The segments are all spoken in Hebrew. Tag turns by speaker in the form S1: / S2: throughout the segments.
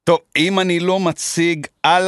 S1: טוב, אם אני לא מציג על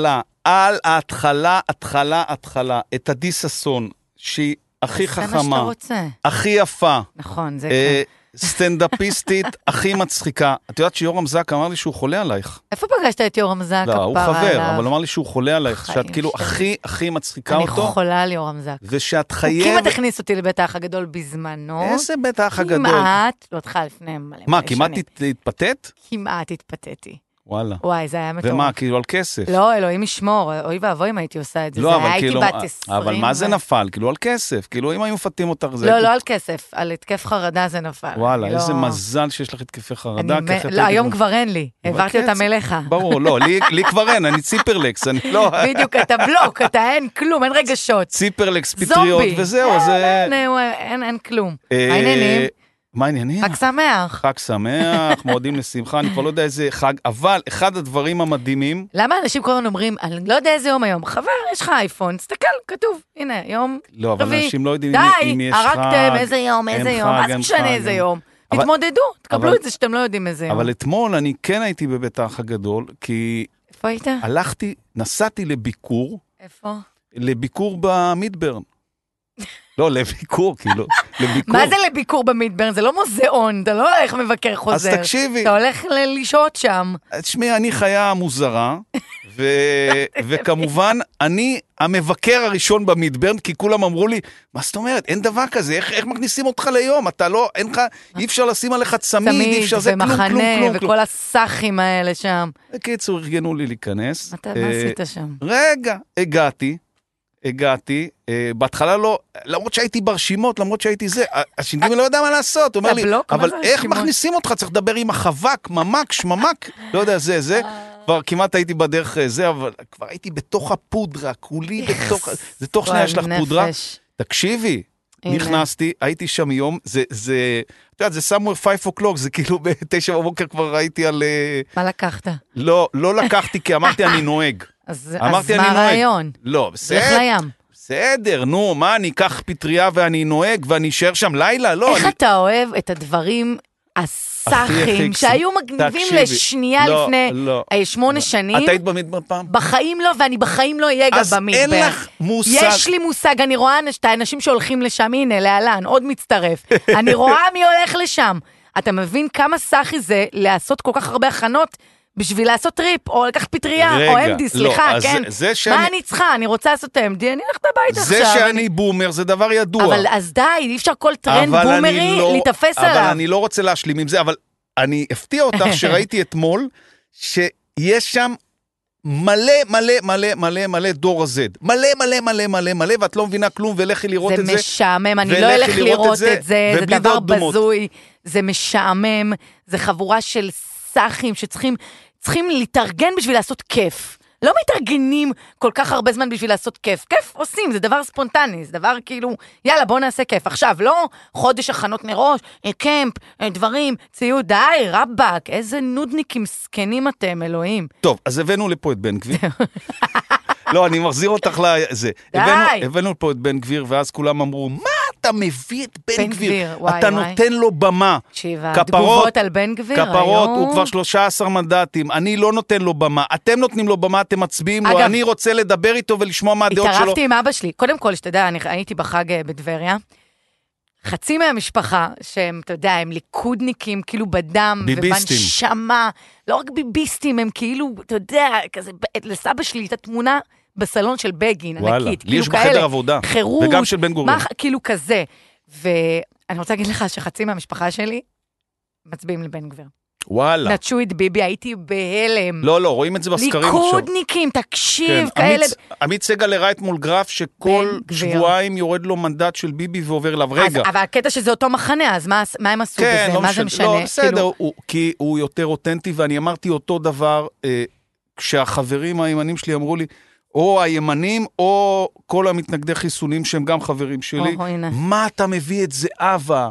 S1: ההתחלה, את עדי ססון, שהיא הכי חכמה, הכי יפה,
S2: נכון, זה כן.
S1: סטנדאפיסטית, הכי מצחיקה. את יודעת שיורם זק אמר לי שהוא חולה עלייך?
S2: איפה פגשת את יורם זק?
S1: לא, הוא חבר, אבל הוא אמר לי שהוא חולה עלייך, שאת כאילו הכי מצחיקה אותו.
S2: אני חולה על יורם זק.
S1: ושאת חייבת...
S2: הוא כמעט הכניס אותי לבית האח הגדול בזמנו.
S1: איזה בית האח הגדול?
S2: כמעט, לא תחל לפני מלא.
S1: מה, כמעט התפתת?
S2: כמעט התפתתי.
S1: וואלה.
S2: וואי, זה היה מטורף.
S1: ומה, כאילו על כסף?
S2: לא, אלוהים ישמור, אוי ואבוי אם הייתי עושה את זה.
S1: לא,
S2: זה
S1: אבל
S2: הייתי
S1: כאילו...
S2: בת 20.
S1: אבל מה זה נפל? כאילו על כסף. כאילו אם היו מפתים אותך זה...
S2: לא, לא על כסף, על התקף חרדה זה נפל.
S1: וואלה, איזה מזל שיש לך התקפי חרדה.
S2: לא, היום כבר אין לי. העברתי אותם אליך.
S1: ברור, לא, לי כבר אין, אני ציפרלקס, אני לא...
S2: בדיוק, אתה בלוק, אתה אין כלום, אין רגשות.
S1: ציפרלקס, פטריות וזהו, זה...
S2: אין כלום. העניינים?
S1: מה העניינים?
S2: חג שמח.
S1: חג שמח, מועדים לשמחה, אני כבר לא יודע איזה חג, אבל אחד הדברים המדהימים...
S2: למה אנשים כל הזמן אומרים, אני לא יודע איזה יום היום, חבר, יש לך אייפון, תסתכל, כתוב, הנה, יום רביעי.
S1: לא, אבל אנשים לא יודעים אם יש חג.
S2: די, הרגתם, איזה יום, מה זה משנה איזה יום? תתמודדו, תקבלו את זה שאתם לא יודעים איזה יום.
S1: אבל אתמול אני כן הייתי בבית האח הגדול, כי...
S2: איפה היית?
S1: נסעתי לביקור.
S2: איפה?
S1: לביקור במידברן. לא, לביקור, כאילו, לביקור.
S2: מה זה לביקור במידברן? זה לא מוזיאון, אתה לא הולך מבקר חוזר.
S1: אז תקשיבי.
S2: אתה הולך לשהות שם.
S1: תשמעי, אני חיה מוזרה, וכמובן, אני המבקר הראשון במידברן, כי כולם אמרו לי, מה זאת אומרת? אין דבר כזה, איך מכניסים אותך ליום? אתה לא, אין לך, אי אפשר לשים עליך צמיד, אי אפשר זה כלום, כלום, כלום.
S2: וכל הסחים האלה שם.
S1: בקיצור, ארגנו לי להיכנס.
S2: מה עשית שם?
S1: רגע, הגעתי, בהתחלה לא, למרות שהייתי ברשימות, למרות שהייתי זה, הש"ג לא יודע מה לעשות, הוא אומר לי, אבל איך מכניסים אותך? צריך לדבר עם החבק, ממק, לא יודע, זה, כבר כמעט הייתי בדרך זה, אבל כבר הייתי בתוך הפודרה, כולי בתוך, זה תוך שנייה יש לך פודרה, תקשיבי, נכנסתי, הייתי שם יום, זה, אתה יודע, זה somewhere 5 o'clock, זה כאילו ב9 בבוקר כבר ראיתי על...
S2: מה לקחת?
S1: לא לקחתי, כי אמרתי אני נוהג.
S2: אז מה הרעיון?
S1: לא, בסדר, נו, מה, אני אקח פטריה ואני נוהג ואני אשאר שם לילה? לא.
S2: איך אתה אוהב את הדברים הסחים שהיו מגניבים לשנייה לפני 8 שנים?
S1: את היית במדבר פעם?
S2: בחיים לא, ואני בחיים לא אהיה גם במדבר.
S1: אז אין לך מושג.
S2: יש לי מושג, אני רואה את האנשים שהולכים לשם, הנה, להלן, עוד מצטרף. אני רואה מי הולך לשם. אתה מבין כמה סחי זה לעשות כל כך הרבה הכנות בשביל לעשות טריפ, או לקחת פטריה, או אמדי, סליחה, כן? מה אני צריכה? אני רוצה לעשות אמדי, אני הולכת הביתה עכשיו.
S1: זה שאני בומר, זה דבר ידוע.
S2: אבל אז די, אי אפשר כל טרנד בומרי להתאפס עליו.
S1: אבל אני לא רוצה להשלים עם זה, אבל אני אפתיע אותך שראיתי אתמול, שיש שם מלא דור הזד. מלא, ואת לא מבינה כלום, ולכי לראות את זה.
S2: זה משעמם, אני לא אלך לראות את זה, זה דבר בזוי, זה משעמם, זה חבורה של סחים שצריכים להתארגן בשביל לעשות כיף. לא מתארגנים כל כך הרבה זמן בשביל לעשות כיף. כיף עושים, זה דבר ספונטני, זה דבר כאילו, יאללה, בוא נעשה כיף. עכשיו, לא חודש הכנות מראש, קמפ, דברים, ציוד, די, רבק, איזה נודניקים סקנים אתם, אלוהים.
S1: טוב, אז הבאנו לפה את בן גביר. לא, אני מחזיר אותך לזה. הבאנו פה את בן גביר, ואז כולם אמרו, מה אתה מביא את בן גביר? אתה נותן לו במה.
S2: תגובות על בן גביר.
S1: כפרות, הוא כבר 13 מנדטים, אני לא נותן לו במה. אתם נותנים לו במה, אתם מצביעים לו, אני רוצה לדבר איתו ולשמוע מה הדעות שלו.
S2: התערבתי עם אבא שלי. קודם כל, שתדע, אני הייתי בחג בטבריה, חצי מהמשפחה, שהם, אתה יודע, הם ליכודניקים, כאילו בדם, ובנשמה, לא רק ביביסטים, הם כאילו, אתה יודע, כזה, לסבא שלי את התמונה בסלון של בגין, ענקית,
S1: לי יש בחדר עבודה, וגם של בן גוריון.
S2: כאילו כזה, ואני רוצה להגיד לך שחצי מהמשפחה שלי מצביעים לבן גביר.
S1: וואלה.
S2: נטשו את ביבי, הייתי בהלם.
S1: לא, רואים את זה בסקרים עכשיו.
S2: ליכודניקים, תקשיב, כאלה.
S1: עמית סגל הראה אתמול גרף שכל שבועיים יורד לו מנדט של ביבי ועובר אליו. רגע.
S2: אבל הקטע שזה אותו מחנה, אז מה הם עשו בזה? מה זה משנה?
S1: לא, בסדר, כי הוא יותר אותנטי, ואני אמרתי אותו דבר, כשהחברים הימנים שלי אמרו לי, או הימנים, או כל המתנגדי חיסונים שהם גם חברים שלי, מה אתה מביא את זה אבא?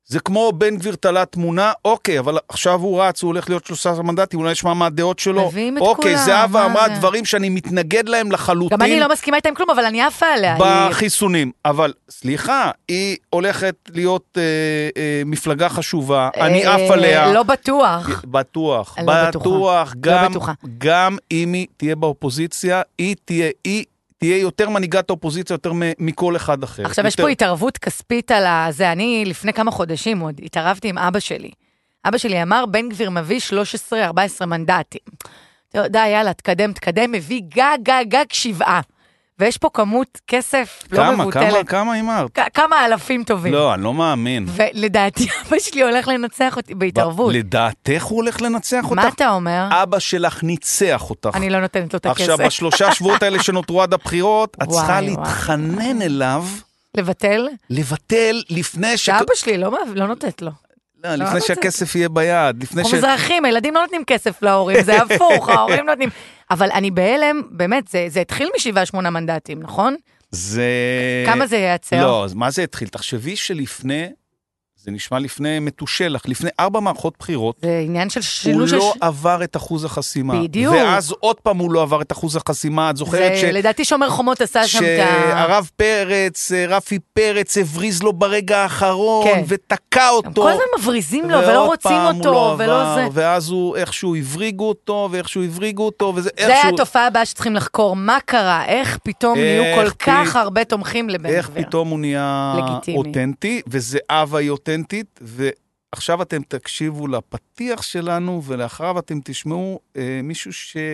S1: זה כמו בן גביר תלה תמונה, אוקיי, אבל עכשיו הוא רץ, הוא הולך להיות 13 מנדטים, אולי נשמע מה הדעות שלו.
S2: מביאים את
S1: אוקיי,
S2: כולם.
S1: זהבה אמרה דברים שאני מתנגד להם לחלוטין.
S2: גם אני לא מסכימה איתה עם כלום, אבל אני עפה עליה.
S1: בחיסונים. אבל, סליחה, היא הולכת להיות מפלגה חשובה, אני עפה עליה.
S2: לא בטוח.
S1: בטוח.
S2: לא
S1: בטוח. גם אם היא תהיה באופוזיציה, היא תהיה יותר מנהיגת האופוזיציה, יותר מכל אחד אחר.
S2: עכשיו יש פה התערבות כספית על זה. אני לפני כמה חודשים עוד התערבתי עם אבא שלי. אבא שלי אמר, בן גביר מביא 13-14 מנדטים. אתה יודע, יאללה, תקדם, מביא גג 7. ויש פה כמות כסף לא מבוטלת.
S1: כמה אמרת?
S2: כמה אלפים טובים.
S1: לא, אני לא מאמין.
S2: ולדעתי, אבא שלי הולך לנצח אותי בהתערבות.
S1: לדעתך הוא הולך לנצח אותך?
S2: מה אתה אומר?
S1: אבא שלך ניצח אותך.
S2: אני לא נותנת לו את הכסף.
S1: עכשיו, ב3 שבועות האלה שנותרו עד הבחירות, את צריכה להתחנן אליו.
S2: לבטל?
S1: לבטל לפני
S2: אבא שלי לא נותנת לו.
S1: לא, לפני שהכסף יהיה ביד.
S2: אנחנו מזרחים, הילדים לא נותנים כסף להורים, זה הפוך, ההורים נותנים. אבל אני בהלם, באמת, זה התחיל מ7-8 מנדטים, נכון? כמה זה ייצר?
S1: לא, מה זה התחיל? תחשבי שלפני, זה נשמע לפני מתושלח, לפני 4 מערכות בחירות,
S2: זה עניין של
S1: הוא לא עבר את אחוז החסימה.
S2: בדיוק.
S1: ואז עוד פעם הוא לא עבר את אחוז החסימה, את זוכרת
S2: לדעתי שומר חומות עשה שם את
S1: שהרב פרץ, רפי פרץ, הבריז לו ברגע האחרון, ותקע אותו.
S2: כל הזמן מבריזים לו, ולא רוצים אותו, ולא זה.
S1: ואז הוא איכשהו הבריגו אותו,
S2: זה התופעה הבאה שצריכים לחקור, מה קרה, איך פתאום נהיו כל כך הרבה תומכים לבן גביר.
S1: איך פתאום הוא נהיה אותנטי, וזה אבא היא אותנטית, ועכשיו אתם תקשיבו לפתיח שלנו, ולאחריו אתם תשמעו מישהו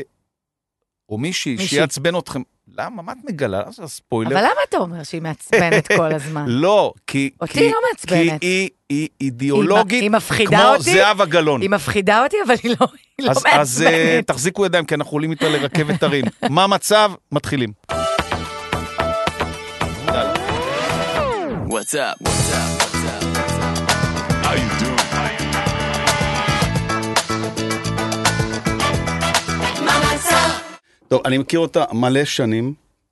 S1: או מישהי שיעצבן אתכם. למה? מה את מגלה? זה ספוילר.
S2: אבל למה אתה אומר שהיא מעצבנת כל הזמן?
S1: לא, כי...
S2: אותי לא מעצבנת.
S1: כי היא אידיאולוגית,
S2: היא מפחידה אותי.
S1: כמו זהבה גלאון.
S2: היא מפחידה אותי, אבל היא לא מעצבנת.
S1: אז תחזיקו ידיים, כי אנחנו עולים איתה לרכבת הרים. מה המצב? מתחילים.
S3: What's up? How you doing?
S1: טוב, אני מכיר אותה מלא שנים,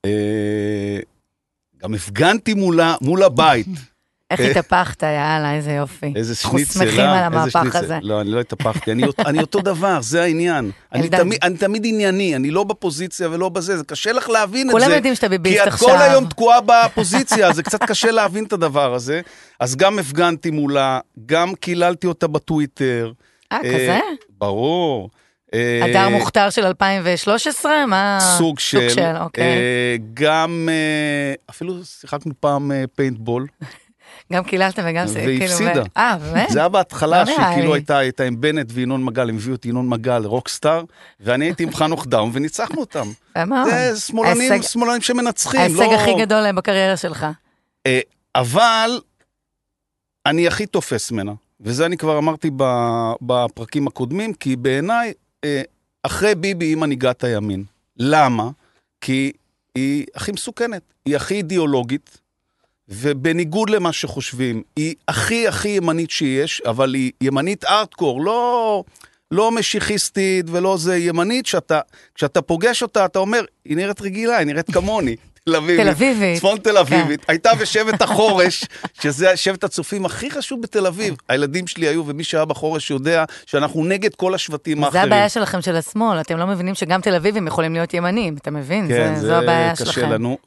S1: גם הפגנתי מול הבית.
S2: איך התהפכת, יאללה, איזה יופי.
S1: איזה שניצל.
S2: אנחנו שמחים על המהפך הזה.
S1: לא, אני לא התהפכתי, אני אותו דבר, זה העניין. אני תמיד ענייני, אני לא בפוזיציה ולא בזה, זה קשה לך להבין את זה.
S2: כולם יודעים שאתה ביביסט עכשיו.
S1: כי את כל היום תקועה בפוזיציה, זה קצת קשה להבין את הדבר הזה. אז גם הפגנתי מולה, גם קיללתי אותה בטוויטר.
S2: כזה?
S1: ברור.
S2: אדר מוכתר של 2013? מה?
S1: סוג של,
S2: אוקיי.
S1: גם, אפילו שיחקנו פעם פיינטבול.
S2: גם קיללתם וגם...
S1: והפסידה.
S2: באמת?
S1: זה היה בהתחלה שכאילו הייתה עם בנט וינון מגל, הם הביאו את ינון מגל, רוקסטאר, ואני הייתי עם חנוך דאום וניצחנו אותם. זה שמאלנים שמנצחים.
S2: ההישג הכי גדול בקריירה שלך.
S1: אבל אני הכי תופס מנה, וזה אני כבר אמרתי בפרקים הקודמים, כי בעיניי, אחרי ביבי היא מנהיגת הימין. למה? כי היא הכי מסוכנת, היא הכי אידיאולוגית, ובניגוד למה שחושבים, היא הכי ימנית שיש, אבל היא ימנית ארטקור, לא משיחיסטית ולא זה ימנית, כשאתה פוגש אותה, אתה אומר, היא נראית רגילה, היא נראית כמוני. תל אביבית. צפון תל אביבית. הייתה בשבט החורש, שזה שבט הצופים הכי חשוב בתל אביב. הילדים שלי היו, ומי שהיה בחורש יודע שאנחנו נגד כל השבטים האחרים.
S2: זה הבעיה שלכם של השמאל, אתם לא מבינים שגם תל אביבים יכולים להיות ימנים, אתה מבין? זו הבעיה שלכם.
S1: כן, זה קשה לנו.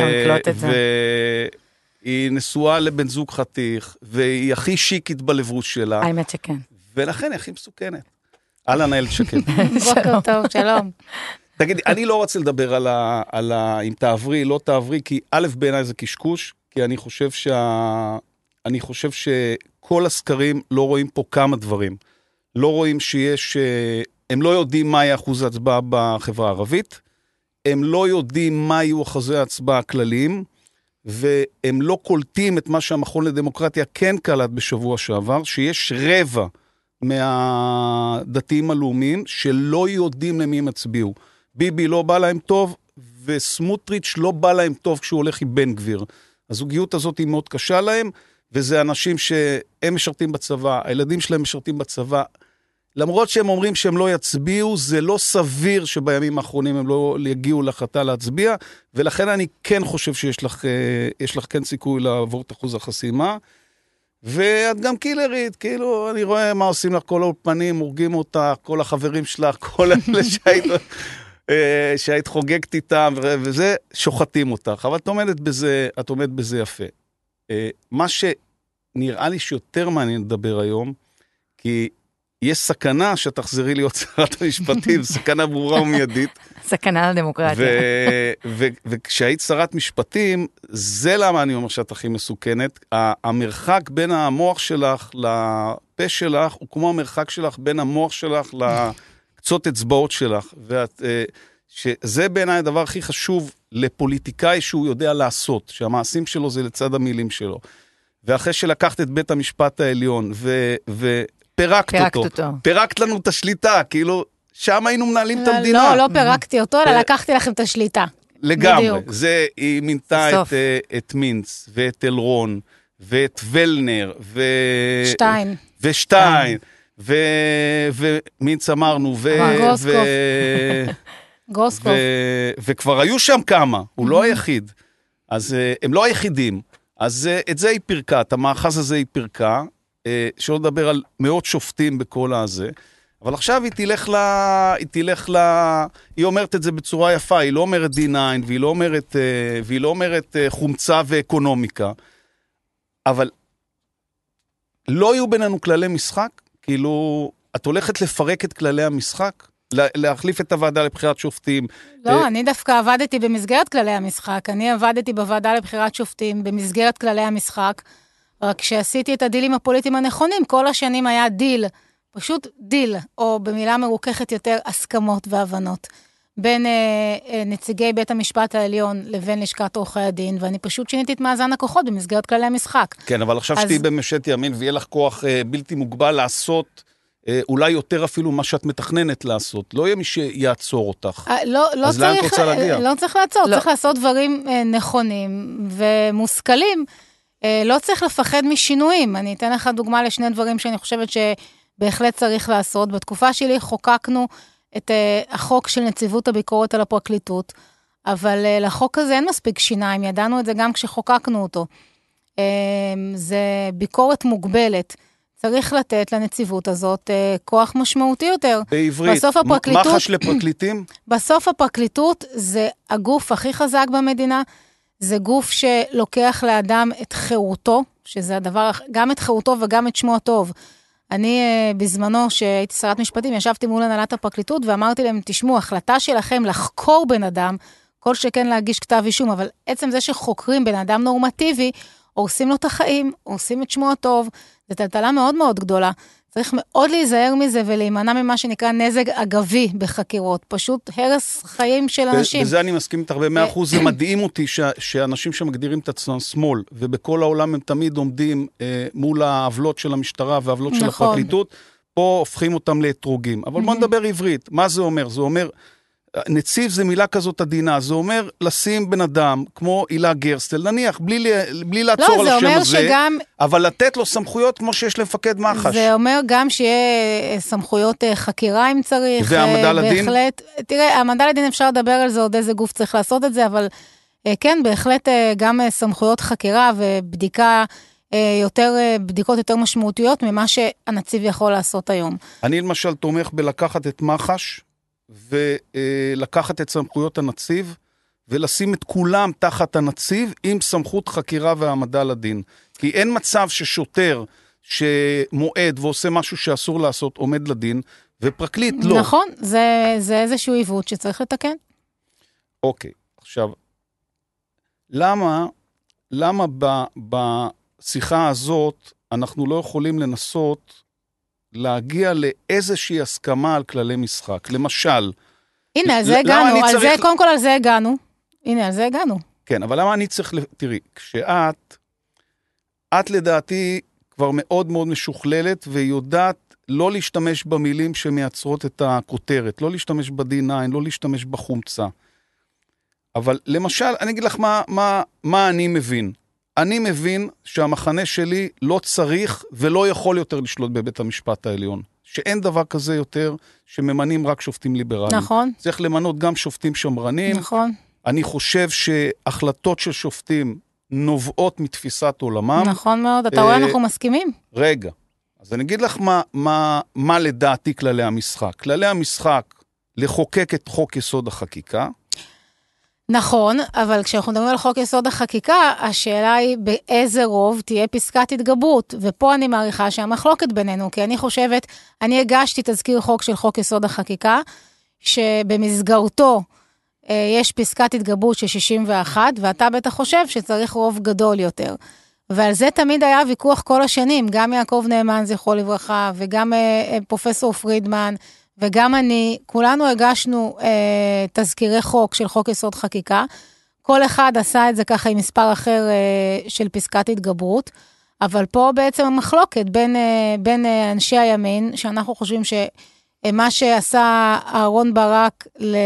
S1: והיא נשואה לבן זוג חתיך, והיא הכי שיקית בלבוש שלה.
S2: האמת שכן.
S1: ולכן היא הכי מסוכנת. אהלן איילת שקד.
S2: בוקר טוב, שלום.
S1: תגידי, אני לא רוצה לדבר על אם תעברי, לא תעברי, כי א' בעיניי זה קשקוש, כי אני חושב שכל הסקרים לא רואים פה כמה דברים. לא רואים הם לא יודעים מה יהיה אחוז ההצבעה בחברה הערבית, הם לא יודעים מה יהיו אחוזי ההצבעה הכלליים, והם לא קולטים את מה שהמכון לדמוקרטיה כן קלט בשבוע שעבר, שיש רבע מהדתיים הלאומיים שלא יודעים למי הם הצביעו. ביבי לא בא להם טוב, וסמוטריץ' לא בא להם טוב כשהוא הולך עם בן גביר. הזוגיות הזאת היא מאוד קשה להם, וזה אנשים שהם משרתים בצבא, הילדים שלהם משרתים בצבא, למרות שהם אומרים שהם לא יצביעו, זה לא סביר שבימים האחרונים הם לא יגיעו להחלטה להצביע, ולכן אני כן חושב שיש לך כן סיכוי לעבור את אחוז החסימה, ואת גם קילרית, כאילו, אני רואה מה עושים לך, כל האולפנים, הורגים אותך, כל החברים שלך, כל אלה שהיית חוגגת איתם, וזה, שוחטים אותך. אבל את עומדת בזה יפה. מה שנראה לי שיותר מעניין לדבר היום, כי יש סכנה שתחזרי להיות שרת המשפטים, סכנה ברורה ומיידית.
S2: סכנה לדמוקרטיה.
S1: וכשהיית שרת משפטים, זה למה אני אומר שאת הכי מסוכנת. המרחק בין המוח שלך לפה שלך, הוא כמו המרחק שלך בין המוח שלך לקצות אצבעות שלך. שזה בעיניי הדבר הכי חשוב לפוליטיקאי שהוא יודע לעשות, שהמעשים שלו זה לצד המילים שלו. ואחרי שלקחת את בית המשפט העליון, פירקת אותו. פירקת לנו את השליטה, כאילו, שם היינו מנהלים את המדינה.
S3: לא פירקתי אותו, אלא לקחתי לכם את השליטה.
S1: לגמרי. זה, היא מינתה את מינץ, ואת אלרון, ואת ולנר, ושטיין, ומינץ אמרנו,
S3: גרוסקוב.
S1: וכבר היו שם כמה, הוא לא היחיד. אז הם לא היחידים. אז את זה היא פירקה, את המאחז הזה היא פירקה, שלא לדבר על מאות שופטים בכל הזה, אבל עכשיו היא אומרת את זה בצורה יפה, היא לא אומרת D9, והיא לא אומרת חומצה ואקונומיקה, אבל לא יהיו בינינו כללי משחק, כאילו, את הולכת לפרק את כללי המשחק, להחליף את הוועדה לבחירת שופטים.
S3: לא, אני דווקא עבדתי במסגרת כללי המשחק, אני עבדתי בוועדה לבחירת שופטים, במסגרת כללי המשחק, רק כשעשיתי את הדילים הפוליטיים הנכונים, כל השנים היה דיל, פשוט דיל, או במילה מרוככת יותר, הסכמות והבנות, בין נציגי בית המשפט העליון לבין לשכת עורכי הדין, ואני פשוט שיניתי את מאזן הכוחות במסגרת כללי המשחק.
S1: כן, אבל עכשיו שתהי בממשלת ימין, ויהיה לך כוח בלתי מוגבל לעשות, אולי יותר אפילו מה שאת מתכננת לעשות. לא יהיה מי שיעצור אותך. אז לאן את רוצה להגיע?
S3: לא צריך לעצור, צריך לעשות דברים נכונים ומושכלים, לא צריך לפחד משינויים. אני אתן לך דוגמה לשני דברים שאני חושבת שבהחלט צריך לעשות. בתקופה שלי חוקקנו את החוק של נציבות הביקורת על הפרקליטות, אבל לחוק הזה אין מספיק שיניים, ידענו את זה גם כשחוקקנו אותו. זה ביקורת מוגבלת. צריך לתת לנציבות הזאת כוח משמעותי יותר.
S1: בעברית, מח"ש לפרקליטים?
S3: בסוף הפרקליטות זה הגוף הכי חזק במדינה, זה גוף שלוקח לאדם את חירותו, שזה הדבר, גם את חירותו וגם את שמו הטוב. אני בזמנו שהייתי שרת משפטים, ישבתי מול הנהלת הפרקליטות ואמרתי להם, תשמעו, החלטה שלכם לחקור בן אדם, כל שכן להגיש כתב אישום, אבל עצם זה שחוקרים בן אדם נורמטיבי, הורסים לו את החיים, הורסים את שמו הטוב, זו טלטלה מאוד מאוד גדולה. צריך מאוד להיזהר מזה ולהימנע ממה שנקרא נזק אגבי בחקירות. פשוט הרס חיים של אנשים.
S1: בזה אני מסכים איתך ב100%. זה מדהים אותי שאנשים שמגדירים את עצמם שמאל, ובכל העולם הם תמיד עומדים מול העוולות של המשטרה והעוולות של הפרקליטות, פה הופכים אותם לאתרוגים. אבל בוא נדבר עברית. מה זה אומר? זה אומר, נציב זה מילה כזאת עדינה, זה אומר לשים בן אדם, כמו אילה גרסטל, נניח, בלי לעצור על השם הזה, אבל לתת לו סמכויות כמו שיש למפקד מח"ש.
S3: זה אומר גם שיהיה סמכויות חקירה אם צריך.
S1: והעמדה לדין?
S3: תראה, העמדה לדין אפשר לדבר על זה, עוד איזה גוף צריך לעשות את זה, אבל כן, בהחלט גם סמכויות חקירה ובדיקה בדיקות יותר משמעותיות ממה שהנציב יכול לעשות היום.
S1: אני למשל תומך בלקחת את מח"ש, ולקחת את סמכויות הנציב, ולשים את כולם תחת הנציב, עם סמכות חקירה והעמדה לדין. כי אין מצב ששוטר שמועד ועושה משהו שאסור לעשות, עומד לדין, ופרקליט לא.
S3: נכון, זה איזשהו עיוות שצריך לתקן.
S1: אוקיי, עכשיו, למה בשיחה הזאת אנחנו לא יכולים לנסות להגיע לאיזושהי הסכמה על כללי משחק. למשל...
S3: הנה, על זה הגענו. קודם כל על זה הגענו. הנה, על זה הגענו.
S1: כן, אבל למה אני צריך... תראי, את לדעתי כבר מאוד מאוד משוכללת, ויודעת לא להשתמש במילים שמייצרות את הכותרת, לא להשתמש ב-D9, לא להשתמש בחומצה. אבל למשל, אני אגיד לך מה אני מבין. אני מבין שהמחנה שלי לא צריך ולא יכול יותר לשלוט בבית המשפט העליון. שאין דבר כזה יותר שממנים רק שופטים ליברליים.
S3: נכון.
S1: צריך למנות גם שופטים שמרנים.
S3: נכון.
S1: אני חושב שהחלטות של שופטים נובעות מתפיסת עולמם.
S3: נכון מאוד, אתה רואה, אנחנו מסכימים.
S1: רגע, אז אני אגיד לך מה לדעתי כללי המשחק. כללי המשחק, לחוקק את חוק יסוד החקיקה.
S3: נכון, אבל כשאנחנו מדברים על חוק יסוד החקיקה, השאלה היא באיזה רוב תהיה פסקת התגברות, ופה אני מעריכה שהמחלוקת בינינו, כי אני חושבת, אני הגשתי תזכיר חוק של חוק יסוד החקיקה, שבמסגרתו יש פסקת התגברות של 61, ואתה בטח חושב שצריך רוב גדול יותר. ועל זה תמיד היה ויכוח כל השנים, גם יעקב נאמן זכרו לברכה, וגם פרופסור פרידמן, וגם אני, כולנו הגשנו תזכירי חוק של חוק יסוד חקיקה, כל אחד עשה את זה ככה עם מספר אחר של פסקת התגברות, אבל פה בעצם המחלוקת בין אנשי הימין, שאנחנו חושבים שמה שעשה אהרון ברק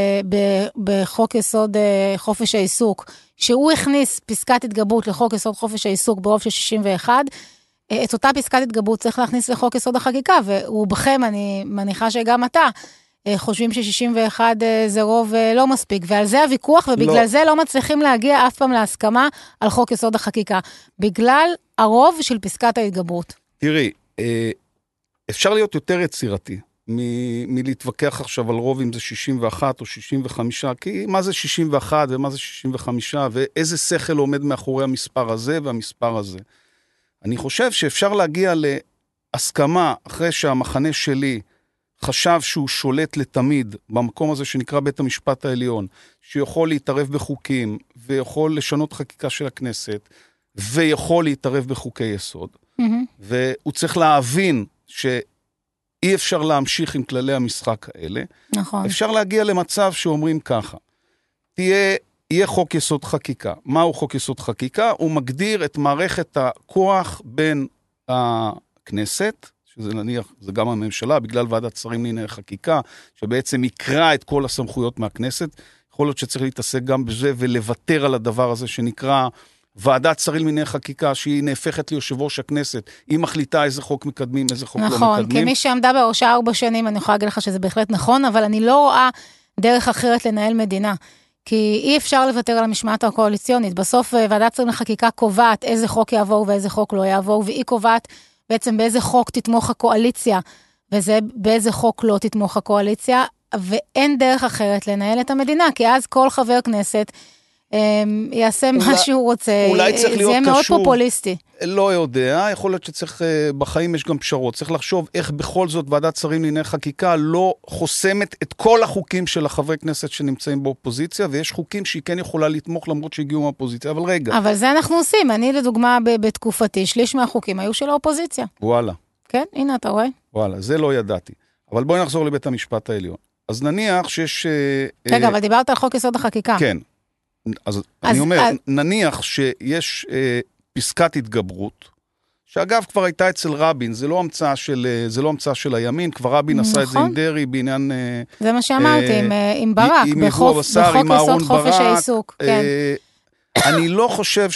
S3: בחוק יסוד חופש העיסוק, שהוא הכניס פסקת התגברות לחוק יסוד חופש העיסוק ברוב של 61, את אותה פסקת התגברות צריך להכניס לחוק יסוד החקיקה, ורובכם, אני מניחה שגם אתה, חושבים ש61 זה רוב לא מספיק, ועל זה הוויכוח, ובגלל זה לא מצליחים להגיע אף פעם להסכמה על חוק יסוד החקיקה, בגלל הרוב של פסקת ההתגברות.
S1: תראי, אפשר להיות יותר יצירתי, מלהתווכח עכשיו על רוב אם זה 61 או 65, כי מה זה 61 ומה זה 65, ואיזה שכל עומד מאחורי המספר הזה והמספר הזה. אני חושב שאפשר להגיע להסכמה אחרי שהמחנה שלי חשב שהוא שולט לתמיד במקום הזה שנקרא בית המשפט העליון, שיכול להתערב בחוקים ויכול לשנות חקיקה של הכנסת ויכול להתערב בחוקי יסוד. והוא צריך להבין שאי אפשר להמשיך עם כללי המשחק האלה.
S3: נכון.
S1: אפשר להגיע למצב שאומרים ככה, יהיה חוק יסוד חקיקה. מהו חוק יסוד חקיקה? הוא מגדיר את מערכת הכוח בין הכנסת, שזה נניח, זה גם הממשלה, בגלל ועדת שרים לענייני חקיקה, שבעצם יקרא את כל הסמכויות מהכנסת. יכול להיות שצריך להתעסק גם בזה ולוותר על הדבר הזה שנקרא ועדת שרים לענייני חקיקה, שהיא נהפכת ליושב ראש הכנסת. היא מחליטה איזה חוק מקדמים, איזה חוק לא מקדמים.
S3: נכון, כמי שעמדה בראשה 4 שנים, אני יכולה להגיד לך שזה בהחלט נכון, אבל אני לא רואה דרך אחרת לנהל מדינה. כי אי אפשר לוותר על המשמעת הקואליציונית. בסוף ועדת שרים לחקיקה קובעת איזה חוק יעבור ואיזה חוק לא יעבור, והיא קובעת בעצם באיזה חוק תתמוך הקואליציה, וזה באיזה חוק לא תתמוך הקואליציה, ואין דרך אחרת לנהל את המדינה, כי אז כל חבר כנסת יעשה מה שהוא רוצה, זה יהיה מאוד פופוליסטי.
S1: לא יודע, יכול להיות שצריך, בחיים יש גם פשרות, צריך לחשוב איך בכל זאת ועדת שרים לענייני חקיקה לא חוסמת את כל החוקים של החברי כנסת שנמצאים באופוזיציה, ויש חוקים שהיא כן יכולה לתמוך למרות שהגיעו מהאופוזיציה, אבל רגע.
S3: אבל זה אנחנו עושים, אני לדוגמה בתקופתי, שליש מהחוקים היו של האופוזיציה.
S1: וואלה.
S3: כן, הנה אתה רואה.
S1: וואלה, זה לא ידעתי. אבל בואי נחזור לבית המשפט העליון. אז נניח שיש...
S3: רגע, אבל דיברת על חוק יסוד החקיקה.
S1: כן. אז אני אומר, נניח שיש פסקת התגברות, שאגב כבר הייתה אצל רבין, זה לא המצאה של הימין, כבר רבין עשה את זה עם דרי בעניין...
S3: זה מה שאמרתי, עם ברק, בחוק יסוד חופש העיסוק.
S1: אני לא חושב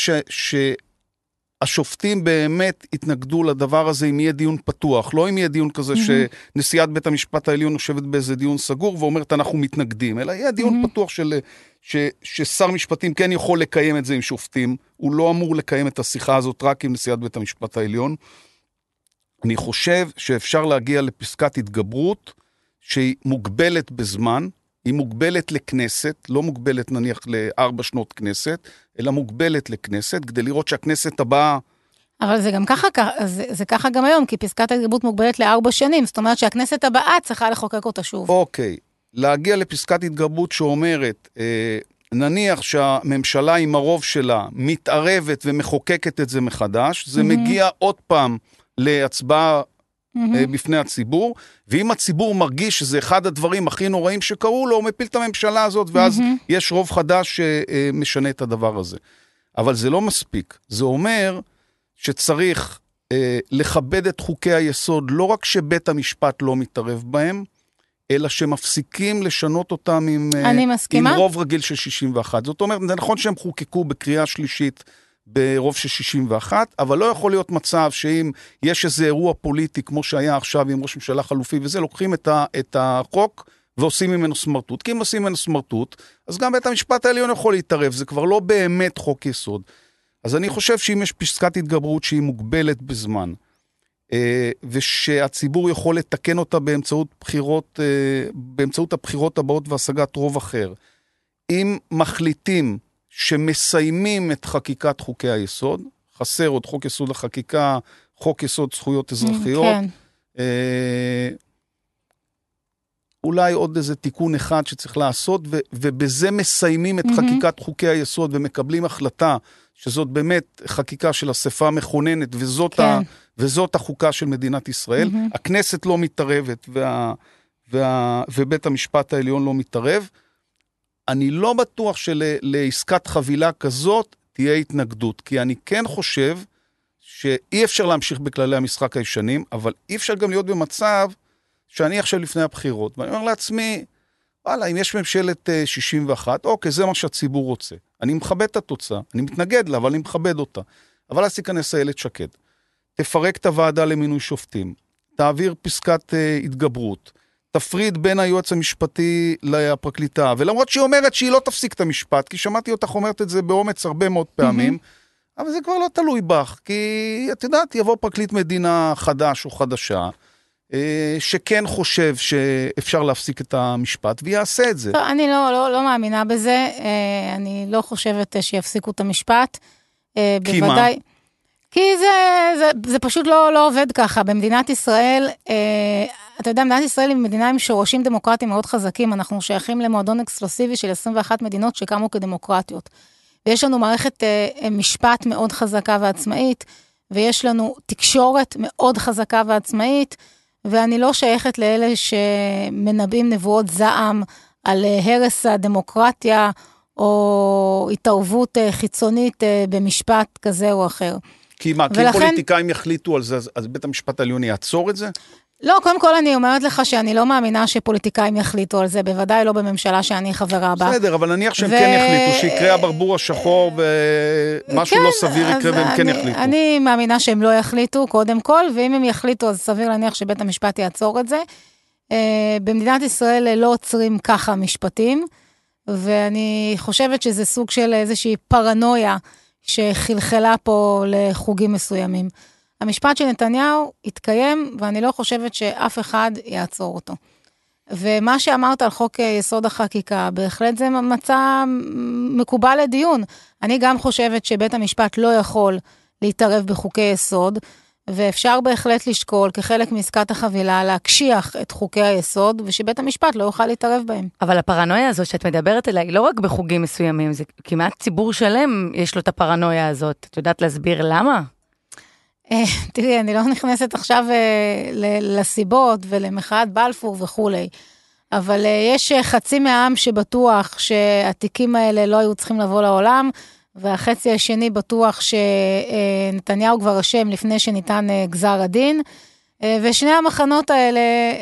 S1: שהשופטים באמת התנגדו לדבר הזה אם יהיה דיון פתוח, לא אם יהיה דיון כזה שנשיאת בית המשפט העליון יושבת באיזה דיון סגור ואומרת אנחנו מתנגדים, אלא יהיה דיון פתוח ששר משפטים כן יכול לקיים את זה עם שופטים, הוא לא אמור לקיים את השיחה הזאת רק עם נשיאת בית המשפט העליון. אני חושב שאפשר להגיע לפסקת התגברות שהיא מוגבלת בזמן, היא מוגבלת לכנסת, לא מוגבלת נניח ל4 שנות כנסת, אלא מוגבלת לכנסת, כדי לראות שהכנסת הבאה...
S3: אבל זה גם ככה, זה ככה גם היום, כי פסקת ההתגברות מוגבלת ל4 שנים, זאת אומרת שהכנסת הבאה צריכה לחוקק אותה שוב.
S1: אוקיי, להגיע לפסקת התגברות שאומרת, נניח שהממשלה עם הרוב שלה מתערבת ומחוקקת את זה מחדש, זה מגיע עוד פעם להצבעה בפני הציבור, ואם הציבור מרגיש שזה אחד הדברים הכי נוראים שקרו לו, הוא מפיל את הממשלה הזאת, ואז יש רוב חדש שמשנה את הדבר הזה. אבל זה לא מספיק. זה אומר שצריך לכבד את חוקי היסוד, לא רק שבית המשפט לא מתערב בהם, אלא שמפסיקים לשנות אותם עם רוב רגיל של 61. זאת אומרת, זה נכון שהם חוקקו בקריאה שלישית ברוב של 61, אבל לא יכול להיות מצב שאם יש איזה אירוע פוליטי, כמו שהיה עכשיו עם ראש ממשלה חלופי, וזה לוקחים את החוק ועושים ממנו סמרטוט. כי אם עושים ממנו סמרטוט, אז גם בית המשפט העליון יכול להתערב, זה כבר לא באמת חוק יסוד. אז אני חושב שאם יש פסקת התגברות שהיא מוגבלת בזמן, ושהציבור יכול לתקן אותה באמצעות הבחירות הבאות והשגת רוב אחר, אם מחליטים שמסיימים את חקיקת חוקי היסוד, חסר עוד חוק יסוד החקיקה, חוק יסוד זכויות אזרחיות, כן. אולי עוד איזה תיקון אחד שצריך לעשות, ובזה מסיימים את חקיקת חוקי היסוד, ומקבלים החלטה, שזאת באמת חקיקה של אספה מכוננת, וזאת החוקה של מדינת ישראל. הכנסת לא מתערבת, ובית המשפט העליון לא מתערב. אני לא בטוח שלעסקת חבילה כזאת תהיה התנגדות, כי אני כן חושב שאי אפשר להמשיך בכללי המשחק הישנים, אבל אי אפשר גם להיות במצב שאני עכשיו לפני הבחירות, ואני אומר לעצמי, וואלה, אם יש ממשלת 61, אוקיי, זה מה שהציבור רוצה. אני מכבד את התוצאה, אני מתנגד לה, אבל אני מכבד אותה. אבל אז תיכנס איילת שקד, תפרק את הוועדה למינוי שופטים, תעביר פסקת התגברות, תפריד בין היועץ המשפטי לפרקליטה, ולמרות שהיא אומרת שהיא לא תפסיק את המשפט, כי שמעתי אותך אומרת את זה באומץ הרבה מאוד פעמים, אבל זה כבר לא תלוי בך, כי את יודעת, יבוא פרקליט מדינה חדש או חדשה, שכן חושב שאפשר להפסיק את המשפט, ויעשה את זה.
S3: אני לא מאמינה בזה, אני לא חושבת שיפסיקו את המשפט.
S1: כי מה?
S3: כי זה פשוט לא עובד ככה. במדינת ישראל, אתה יודע, מדינת ישראל היא מדינה עם שורשים דמוקרטיים מאוד חזקים, אנחנו שייכים למועדון אקסקלוסיבי של 21 מדינות שקמו כדמוקרטיות. ויש לנו מערכת משפט מאוד חזקה ועצמאית, ויש לנו תקשורת מאוד חזקה ועצמאית, ואני לא שייכת לאלה שמנבאים נבואות זעם על הרס הדמוקרטיה, או התערבות חיצונית במשפט כזה או אחר.
S1: כי מה, כי פוליטיקאים יחליטו על זה, אז בית המשפט העליון יעצור את זה?
S3: לא, קודם כל אני אומרת לך שאני לא מאמינה שפוליטיקאים יחליטו על זה, בוודאי לא בממשלה שאני חברה בה.
S1: בסדר, אבל נניח שהם כן יחליטו, שיקרה הברבור השחור ומשהו לא סביר יקרה והם כן יחליטו.
S3: אני מאמינה שהם לא יחליטו קודם כל, ואם הם יחליטו אז סביר להניח שבית המשפט יעצור את זה. במדינת ישראל לא עוצרים ככה משפטים, ואני חושבת שזה סוג של איזושהי פרנויה שחלחלה פה לחוגים מסוימים. המשפט של נתניהו התקיים, ואני לא חושבת שאף אחד יעצור אותו. ומה שאמרת על חוק יסוד החקיקה, בהחלט זה מצא מקובל לדיון. אני גם חושבת שבית המשפט לא יכול להתערב בחוקי יסוד, ואפשר בהחלט לשקול כחלק מעסקת החבילה, להקשיח את חוקי היסוד, ושבית המשפט לא יוכל להתערב בהם.
S2: אבל הפרנויה הזו שאת מדברת עליה, היא לא רק בחוגים מסוימים, זה כמעט ציבור שלם יש לו את הפרנויה הזאת. את יודעת להסביר למה?
S3: תראי, אני לא נכנסת עכשיו לסיבות ולמחאת בלפור וכו', אבל יש חצי מהעם שבטוח שהתיקים האלה לא היו צריכים לבוא לעולם, והחצי השני בטוח שנתניהו כבר אשם לפני שניתן גזר הדין, ושני המחנות האלה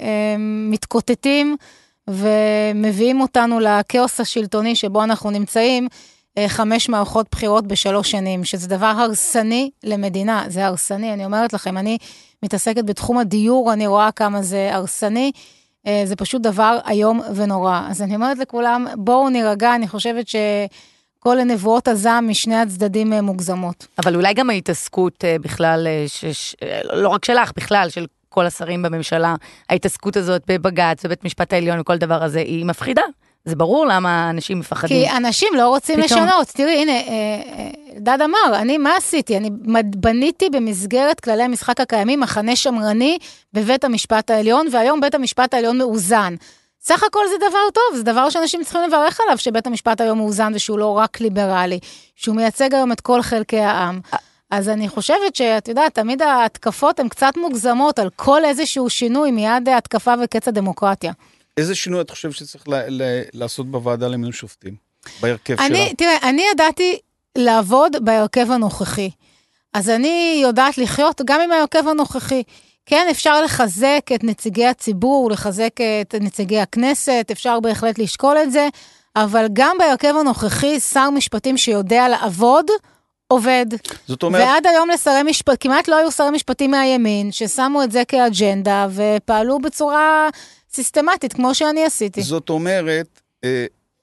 S3: מתקוטטים ומביאים אותנו לכאוס השלטוני שבו אנחנו נמצאים, 5 מערכות בחירות ב3 שנים, שזה דבר הרסני למדינה, זה הרסני, אני אומרת לכם, אני מתעסקת בתחום הדיור, אני רואה כמה זה הרסני, זה פשוט דבר היום ונורא. אז אני אומרת לכולם, בואו נירגע, אני חושבת כל הנבואות הזעם משני הצדדים מוגזמות.
S2: אבל אולי גם ההתעסקות בכלל, לא רק שלך, בכלל, של כל השרים בממשלה, ההתעסקות הזאת בבג"ץ, בבית משפט העליון וכל דבר הזה, היא מפחידה. זה ברור למה אנשים מפחדים.
S3: כי אנשים לא רוצים לשנות. תראי, הנה, דד אמר, מה עשיתי? אני בניתי במסגרת כללי המשחק הקיימים, מחנה שמרני בבית המשפט העליון, והיום בית המשפט העליון מאוזן. סך הכל זה דבר טוב, זה דבר שאנשים צריכים לברך עליו, שבית המשפט היום מאוזן ושהוא לא רק ליברלי, שהוא מייצג היום את כל חלקי העם. אז אני חושבת שאת יודעת, תמיד ההתקפות הן קצת מוגזמות על כל איזשהו שינוי מיד התקפה וקץ הדמוקרטיה.
S1: איזה שינוי את חושב שצריך לעשות בוועדה למינוי שופטים? בהרכב שלה?
S3: תראה, אני ידעתי לעבוד בהרכב הנוכחי. אז אני יודעת לחיות גם עם ההרכב הנוכחי. כן, אפשר לחזק את נציגי הציבור, לחזק את נציגי הכנסת, אפשר בהחלט לשקול את זה, אבל גם בהרכב הנוכחי, שר משפטים שיודע לעבוד, עובד.
S1: זאת אומרת...
S3: ועד היום כמעט לא היו שרי משפטים מהימין, ששמו את זה כאג'נדה, ופעלו בצורה סיסטמטית, כמו שאני עשיתי.
S1: זאת אומרת,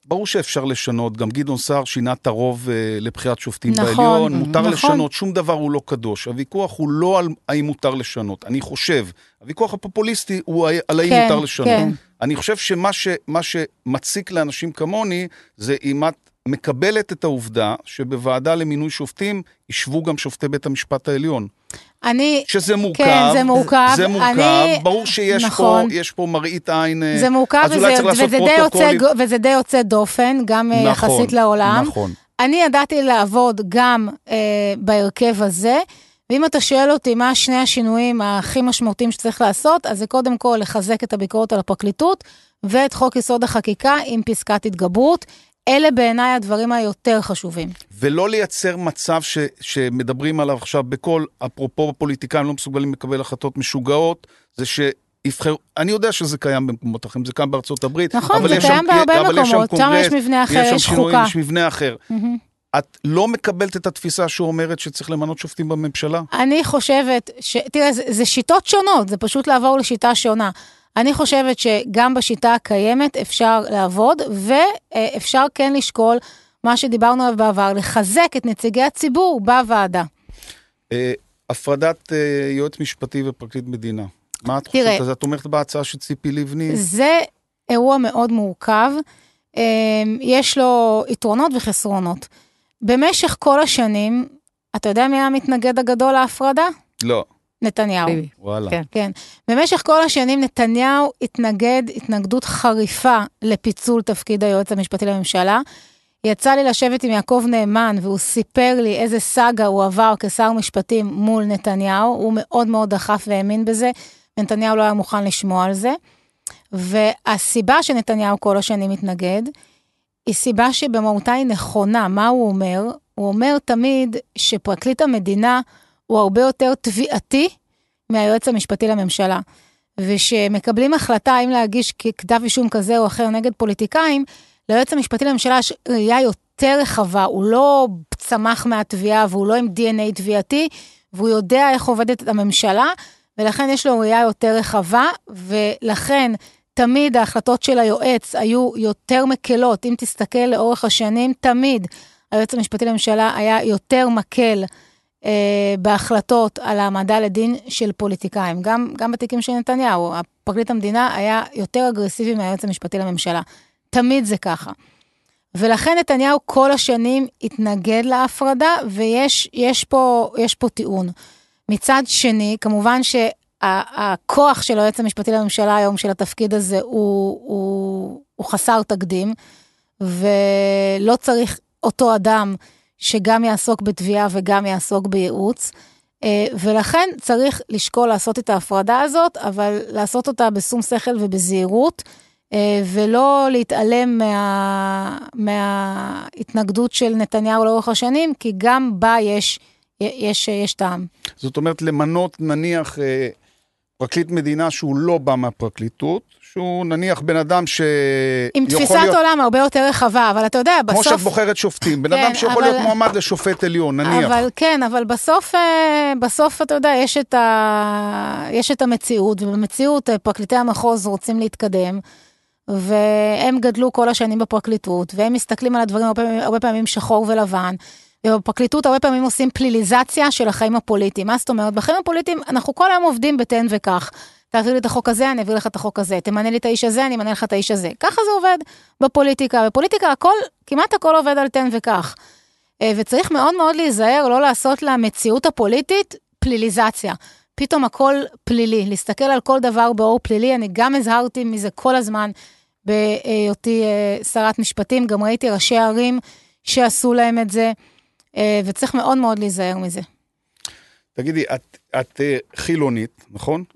S1: ברור שאפשר לשנות, גם גדעון סער שינה את הרוב לבחירת שופטים בעליון, מותר לשנות, שום דבר הוא לא קדוש. הוויכוח הוא לא על האם מותר לשנות. אני חושב, הוויכוח הפופוליסטי הוא על האם מותר לשנות. אני חושב שמה שמציק לאנשים כמוני, זה אם את מקבלת את העובדה שבוועדה למינוי שופטים, ישבו גם שופטי בית המשפט העליון. שזה מורכב,
S3: כן, זה מורכב,
S1: ברור שיש נכון. פה מראית עין,
S3: זה מורכב וזה די יוצא דופן, גם נכון, יחסית לעולם.
S1: נכון.
S3: אני ידעתי לעבוד גם בהרכב הזה, ואם אתה שואל אותי מה שני השינויים הכי משמעותיים שצריך לעשות, אז זה קודם כל לחזק את הביקורת על הפרקליטות, ואת חוק יסוד החקיקה עם פסקת התגברות, אלה בעיניי הדברים היותר חשובים.
S1: ולא לייצר מצב שמדברים עליו עכשיו בכל, אפרופו פוליטיקאים לא מסוגלים לקבל החלטות משוגעות, זה שיבחר, אני יודע שזה קיים במקומות אחרים, זה קיים בארצות הברית.
S3: נכון, זה קיים בהרבה מקומות, שם יש מבנה אחר, יש חוקה.
S1: יש מבנה אחר. את לא מקבלת את התפיסה שאומרת שצריך למנות שופטים בממשלה?
S3: אני חושבת, תראה, זה שיטות שונות, זה פשוט לעבור לשיטה שונה. אני חושבת שגם בשיטה הקיימת אפשר לעבוד, ואפשר כן לשקול מה שדיברנו עליו בעבר, לחזק את נציגי הציבור בוועדה.
S1: הפרדת יועץ משפטי ופרקליט מדינה. מה את חושבת? אז את אומרת בהצעה של ציפי לבני?
S3: זה אירוע מאוד מורכב, יש לו יתרונות וחסרונות. במשך כל השנים, אתה יודע מי המתנגד הגדול להפרדה?
S1: לא.
S3: נתניהו.
S1: וואלה.
S3: כן. במשך כל השנים נתניהו התנגד התנגדות חריפה לפיצול תפקיד היועץ המשפטי לממשלה. יצא לי לשבת עם יעקב נאמן, והוא סיפר לי איזה סאגה הוא עבר כשר משפטים מול נתניהו. הוא מאוד מאוד דחף והאמין בזה, ונתניהו לא היה מוכן לשמוע על זה. והסיבה שנתניהו כל השנים מתנגד, היא סיבה שבמהותה היא נכונה. מה הוא אומר? הוא אומר תמיד שפרקליט המדינה הוא הרבה יותר תביעתי מהיועץ המשפטי לממשלה. ושמקבלים החלטה האם להגיש כתב אישום כזה או אחר נגד פוליטיקאים, ליועץ המשפטי לממשלה יש ראייה יותר רחבה, הוא לא צמח מהתביעה והוא לא עם DNA תביעתי, והוא יודע איך עובדת הממשלה, ולכן יש לו ראייה יותר רחבה, ולכן תמיד ההחלטות של היועץ היו יותר מקלות. אם תסתכל לאורך השנים, תמיד היועץ המשפטי לממשלה היה יותר מקל בהחלטות על העמדה לדין של פוליטיקאים. גם בתיקים של נתניהו, הפרקליט המדינה היה יותר אגרסיבי מהיועץ המשפטי לממשלה. תמיד זה ככה. ולכן נתניהו כל השנים התנגד להפרדה, ויש פה טיעון. מצד שני, כמובן שהכוח של היועץ המשפטי לממשלה היום של התפקיד הזה הוא חסר תקדים, ולא צריך אותו אדם שגם יעסוק בתביעה וגם יעסוק בייעוץ, ולכן צריך לשקול לעשות את ההפרדה הזאת, אבל לעשות אותה בשום שכל ובזהירות, ולא להתעלם מההתנגדות של נתניהו לאורך השנים, כי גם בה יש טעם.
S1: זאת אומרת, למנות נניח פרקליט מדינה שהוא לא בא מהפרקליטות, שהוא נניח בן אדם
S3: עם תפיסת עולם הרבה יותר רחבה, אבל אתה יודע, בסוף...
S1: כמו שאת בוחרת שופטים, בן אדם שיכול להיות מועמד לשופט עליון, נניח.
S3: אבל בסוף אתה יודע, יש את המציאות, ובמציאות פרקליטי המחוז רוצים להתקדם, והם גדלו כל השנים בפרקליטות, והם מסתכלים על הדברים הרבה פעמים שחור ולבן, ובפרקליטות הרבה פעמים עושים פליליזציה של החיים הפוליטיים. מה זאת אומרת? בחיים הפוליטיים אנחנו כל היום עובדים בתן וכך. תעביר לי את החוק הזה, אני אעביר לך את החוק הזה. תמנה לי את האיש הזה, אני אמנה לך את האיש הזה. ככה זה עובד בפוליטיקה. בפוליטיקה כמעט הכל עובד על תן וכך. וצריך מאוד מאוד להיזהר, לא לעשות למציאות הפוליטית פליליזציה. פתאום הכל פלילי. להסתכל על כל דבר באור פלילי. אני גם הזהרתי מזה כל הזמן בהיותי שרת משפטים. גם ראיתי ראשי ערים שעשו להם את זה. וצריך מאוד מאוד להיזהר מזה.
S1: תגידי, את חילונית, נכון?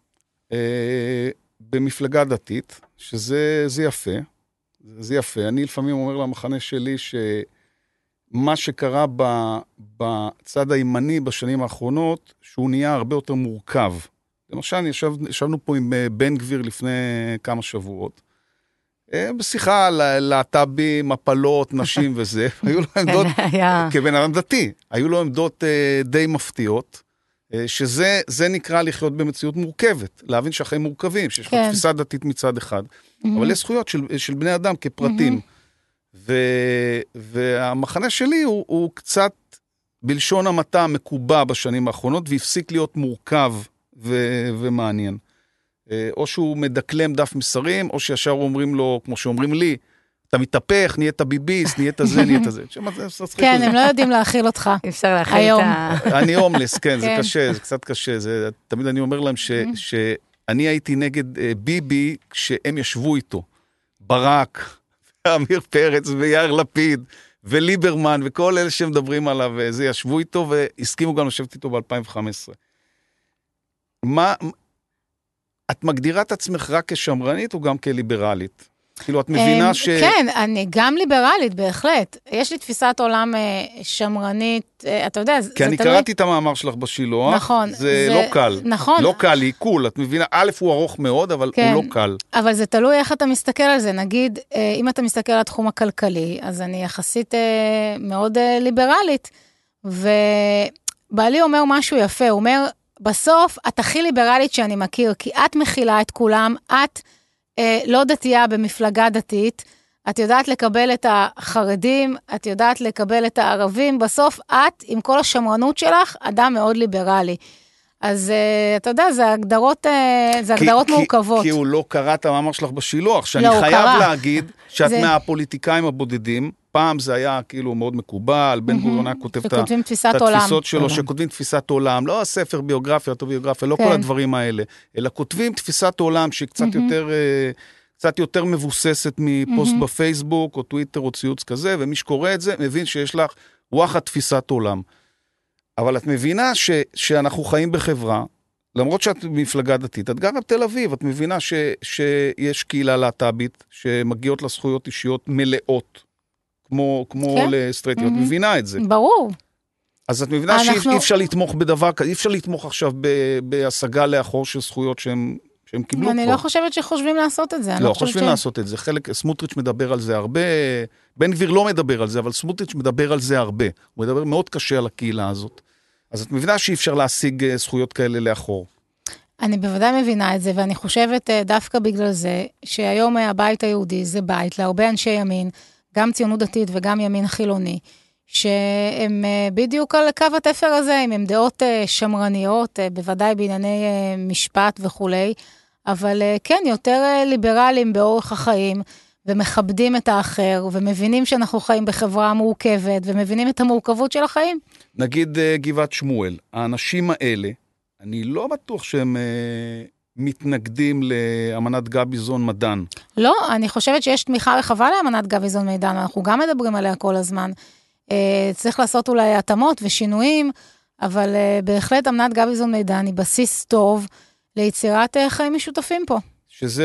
S1: במפלגה דתית, שזה יפה, זה יפה. אני לפעמים אומר למחנה שלי שמה שקרה בצד הימני בשנים האחרונות, שהוא נהיה הרבה יותר מורכב. למשל, ישבנו פה עם בן גביר לפני כמה שבועות, בשיחה על להט"בים, מפלות, נשים וזה, היו לו עמדות, כבן אדם דתי, היו לו עמדות די מפתיעות, שזה נקרא לחיות במציאות מורכבת, להבין שהחיים מורכבים, שיש לך תפיסה דתית מצד אחד, אבל יש זכויות של בני אדם כפרטים. והמחנה שלי הוא קצת בלשון המעטה מקובע בשנים האחרונות, והפסיק להיות מורכב ומעניין. או שהוא מדקלם דף מסרים, או שישר אומרים לו, כמו שאומרים לי, אתה מתהפך, נהיית ביביסט, נהיית זה, נהיית זה.
S3: כן, הם לא יודעים להכיל אותך.
S2: אפשר להכיל את ה...
S1: אני הומלס, כן, זה קשה, זה קצת קשה. תמיד אני אומר להם שאני הייתי נגד ביבי כשהם ישבו איתו. ברק, אמיר פרץ ויאיר לפיד, וליברמן, וכל אלה שמדברים עליו, זה ישבו איתו, והסכימו גם לשבת איתו ב-2015. את מגדירה את עצמך רק כשמרנית או גם כליברלית? כאילו, את מבינה
S3: כן, אני גם ליברלית, בהחלט. יש לי תפיסת עולם שמרנית, אתה יודע,
S1: כי אני קראתי את המאמר שלך בשילוח.
S3: נכון.
S1: זה לא קל.
S3: נכון.
S1: לא קל, היא קול. את מבינה, א' הוא ארוך מאוד, אבל הוא לא קל.
S3: אבל זה תלוי איך אתה מסתכל על זה. נגיד, אם אתה מסתכל על התחום הכלכלי, אז אני יחסית מאוד ליברלית, ובעלי אומר משהו יפה, הוא אומר, בסוף, את הכי ליברלית שאני מכיר, כי את מכילה את כולם, את לא דתייה במפלגה דתית, את יודעת לקבל את החרדים, את יודעת לקבל את הערבים, בסוף את, עם כל השמרנות שלך, אדם מאוד ליברלי. אז אתה יודע, זה הגדרות מורכבות.
S1: כי הוא לא קרא את המאמר שלך בשילוח, שאני חייב להגיד שאת מהפוליטיקאים הבודדים, פעם זה היה כאילו מאוד מקובל, בן גוריון היה כותב את התפיסות שלו, שכותבים תפיסת עולם, לא הספר ביוגרפיה, אוטוביוגרפיה, לא כל הדברים האלה, אלא כותבים תפיסת עולם שהיא קצת יותר מבוססת מפוסט בפייסבוק, או טוויטר, או ציוץ כזה, ומי שקורא את זה, מבין שיש לך וואחד תפיסת עולם. אבל את מבינה שאנחנו חיים בחברה, למרות שאת מפלגה דתית, את גרה בתל אביב, את מבינה שיש קהילה להט"בית, שמגיעות לזכויות אישיות מלאות, כמו לסטרייטיות, את מבינה את זה.
S3: ברור.
S1: אז את מבינה שאי אפשר לתמוך בדבר כזה, אי אפשר לתמוך עכשיו בהשגה לאחור של זכויות שהם קיבלו פה.
S3: אני לא חושבת שחושבים לעשות את זה.
S1: לא, חושבים לעשות את זה. חלק, סמוטריץ' מדבר על זה הרבה, בן גביר לא מדבר על זה, אבל סמוטריץ' מדבר על זה הרבה. הוא מדבר מאוד קשה על הקהילה הזאת. אז את מבינה שאי אפשר להשיג זכויות כאלה לאחור.
S3: אני בוודאי מבינה את זה, ואני חושבת דווקא בגלל זה, שהיום הבית היהודי זה בית להרבה אנשי ימין, גם ציונות דתית וגם ימין חילוני, שהם בדיוק על קו התפר הזה, עם דעות שמרניות, בוודאי בענייני משפט וכולי, אבל כן, יותר ליברליים באורח החיים, ומכבדים את האחר, ומבינים שאנחנו חיים בחברה מורכבת, ומבינים את המורכבות של החיים.
S1: נגיד גבעת שמואל, האנשים האלה, אני לא בטוח שהם מתנגדים לאמנת גביזון מדן.
S3: לא, אני חושבת שיש תמיכה רחבה לאמנת גביזון מדן, אנחנו גם מדברים עליה כל הזמן. צריך לעשות אולי התאמות ושינויים, אבל בהחלט אמנת גביזון מדן היא בסיס טוב ליצירת חיים משותפים פה.
S1: שזה